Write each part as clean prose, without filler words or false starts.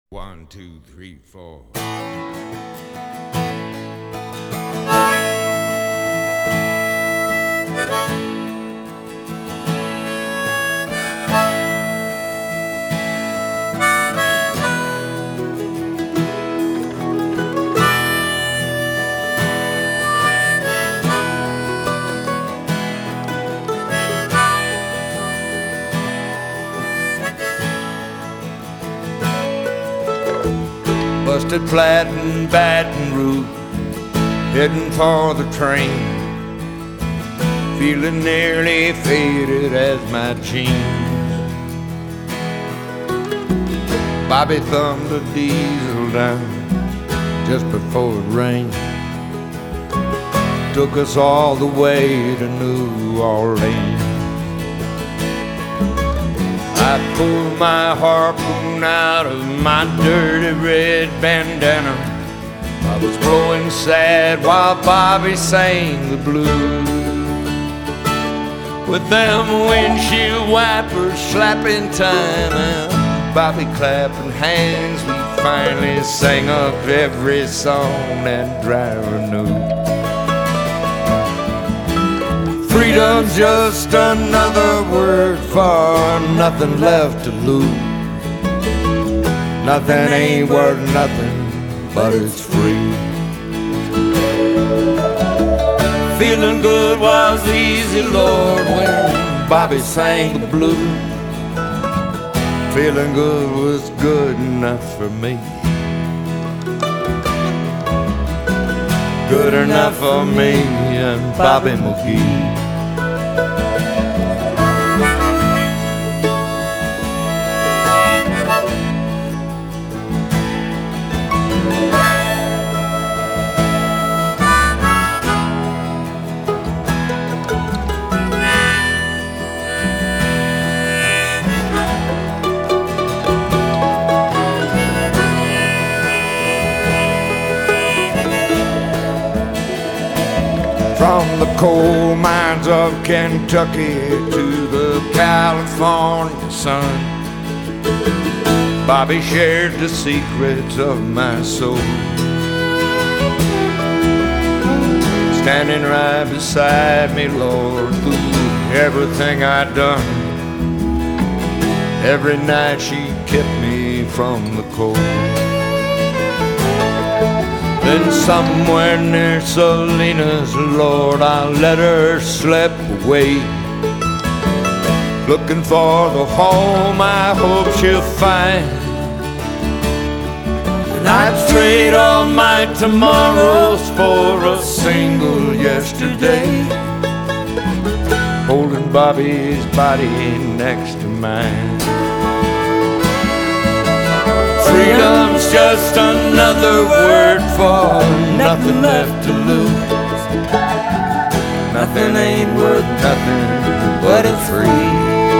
1, 2, 3, 4. Busted flat in Baton Rouge, heading for the train, feeling nearly faded as my jeans. Bobby thumbed the diesel down just before it rained, took us all the way to New Orleans. I pulled my harpoon out of my dirty red bandana. I was growing sad while Bobby sang the blues. With them windshield wipers slapping time and Bobby clapping hands, we finally sang up every song that driver knew. Freedom's just another word for nothing left to lose. Nothing ain't worth nothing, but it's free. Feeling good was easy, Lord, when Bobby sang the blues. Feeling good was good enough for me. Good enough for me and Bobby McGee. From the coal mines of Kentucky to the California sun, Bobby shared the secrets of my soul. Standing right beside me, Lord, through everything I'd done. Every night she kept me from the cold. Then somewhere near Salinas, Lord, I let her slip away, looking for the home I hope she'll find. And I'd trade all my tomorrows for a single yesterday, holding Bobby's body next to mine. Freedom's just another word for nothing left to lose. Nothing ain't worth nothing, but it's free.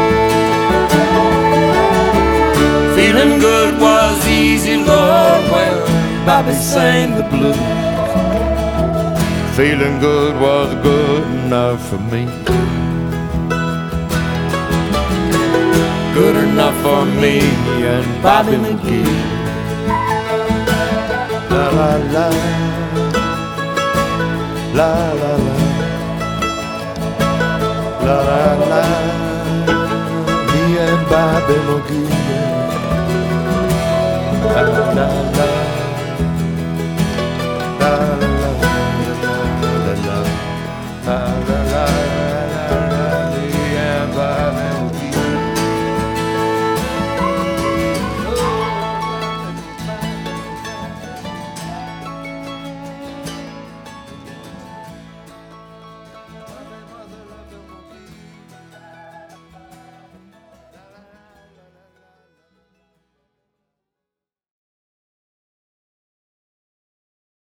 Feeling good was easy, Lord, when Bobby sang the blues. Feeling good was good enough for me. Good enough for me and Bobby McGee. La la la, la la la, la la la, me and Bobby McGee. La la la.